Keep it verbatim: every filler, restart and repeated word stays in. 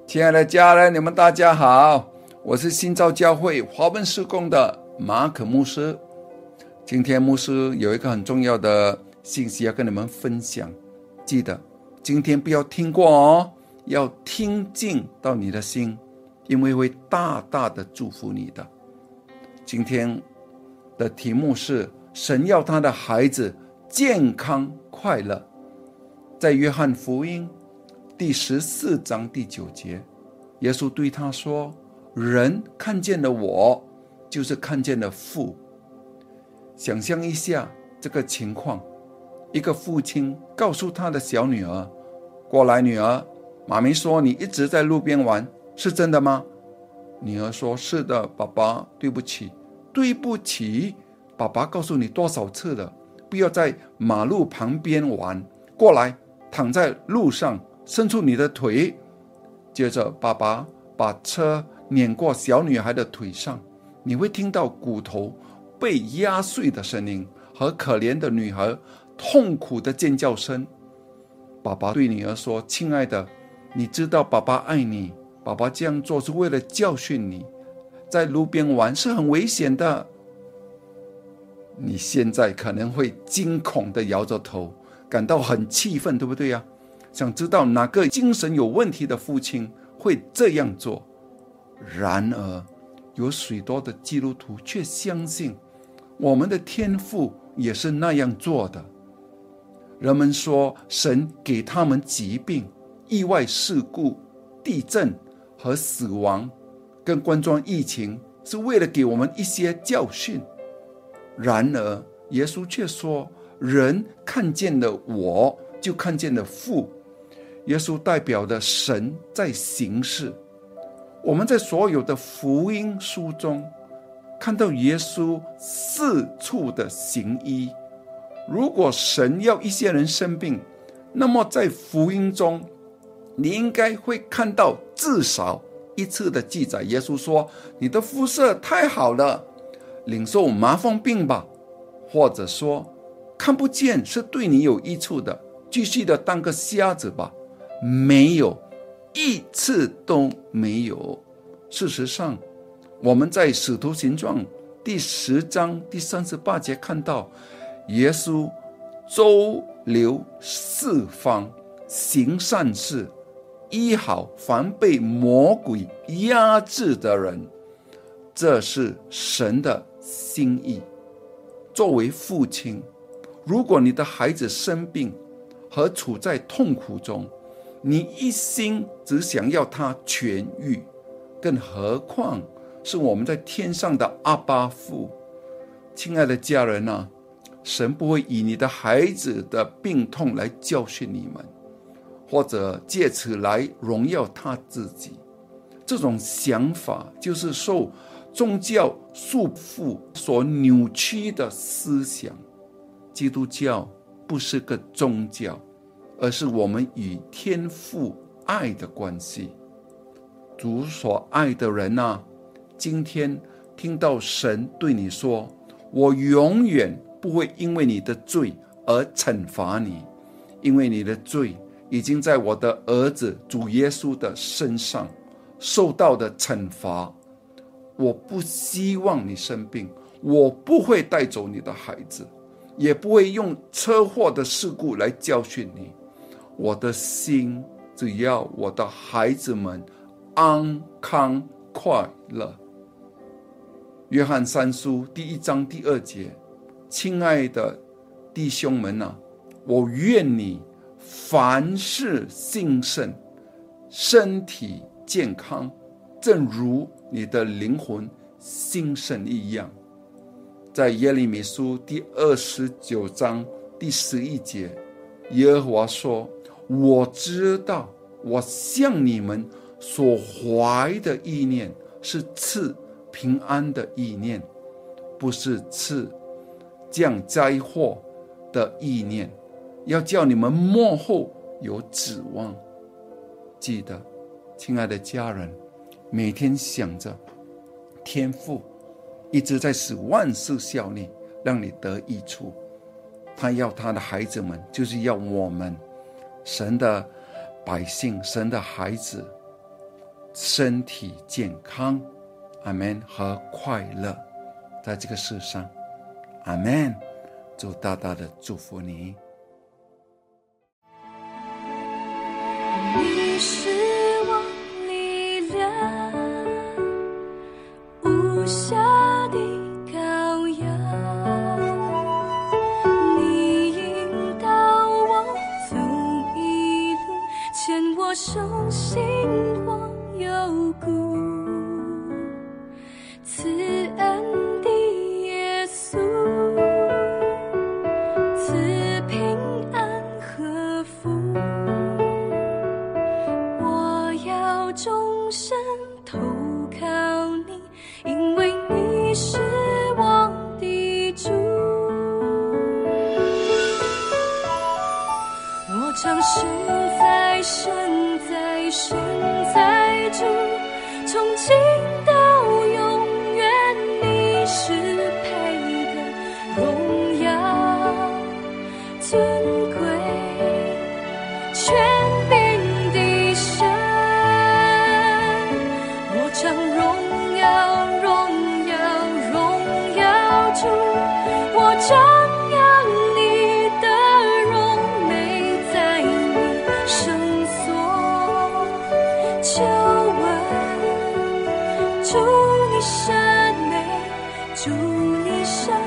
亲爱的家人，你们大家好，我是新造教会华文事工的马可牧师。今天牧师有一个很重要的信息要跟你们分享，记得今天不要听过哦，要听进到你的心，因为会大大的祝福你的。今天的题目是神要他的孩子健康快乐。在约翰福音第十四章第九节，耶稣对他说，人看见了我，就是看见了父。想象一下这个情况，一个父亲告诉他的小女儿，过来女儿，妈咪说你一直在路边玩，是真的吗？女儿说，是的，爸爸，对不起。对不起，爸爸告诉你多少次了，不要在马路旁边玩，过来，躺在路上，伸出你的腿。接着爸爸把车碾过小女孩的腿上，你会听到骨头被压碎的声音和可怜的女孩痛苦的尖叫声。爸爸对女儿说，亲爱的，你知道爸爸爱你，爸爸这样做是为了教训你，在路边玩是很危险的。你现在可能会惊恐地摇着头，感到很气愤，对不对呀？想知道哪个精神有问题的父亲会这样做。然而有许多的基督徒却相信我们的天父也是那样做的。人们说神给他们疾病、意外事故、地震和死亡跟冠状疫情是为了给我们一些教训。然而耶稣却说，人看见了我，就看见了父。耶稣代表的神在行事。我们在所有的福音书中看到耶稣四处的行医。如果神要一些人生病，那么在福音中你应该会看到至少一次的记载，耶稣说，你的肤色太好了，领受麻风病吧，或者说看不见是对你有益处的，继续的当个瞎子吧。没有，一次都没有。事实上，我们在使徒行传第十章第三十八节看到，耶稣周流四方，行善事，医好凡被魔鬼压制的人。这是神的心意。作为父亲，如果你的孩子生病和处在痛苦中，你一心只想要他痊愈，更何况是我们在天上的阿爸父。亲爱的家人啊，神不会以你的孩子的病痛来教训你们，或者借此来荣耀他自己。这种想法就是受宗教束缚所扭曲的思想。基督教不是个宗教，而是我们与天父爱的关系。主所爱的人啊，今天听到神对你说，我永远不会因为你的罪而惩罚你，因为你的罪已经在我的儿子主耶稣的身上受到的惩罚。我不希望你生病，我不会带走你的孩子，也不会用车祸的事故来教训你。我的心只要我的孩子们安康快乐。约翰三书第一章第二节，亲爱的弟兄们啊，我愿你凡事兴盛，身体健康，正如你的灵魂兴盛一样。在耶利米书第二十九章第十一节，耶和华说，我知道我向你们所怀的意念是赐平安的意念，不是赐降灾祸的意念，要叫你们末后有指望。记得，亲爱的家人，每天想着天父一直在使万事效力，让你得益处。他要他的孩子们，就是要我们神的百姓，神的孩子， 身体健康，阿们，和快乐在这个世上，阿们。主大大的祝福你。 你是我力量，无瑕的羔羊，你引导我走一路，牵我手心往幽谷，慈恩的耶稣，赐平安和福，我要终身投靠你，因为你是我的主。我将身在身在身在主，从今到永远，你是配的荣耀尊贵权柄的神。我将荣耀荣耀荣耀主，我张扬你的荣美，在你圣所求问，祝你圣美，祝你圣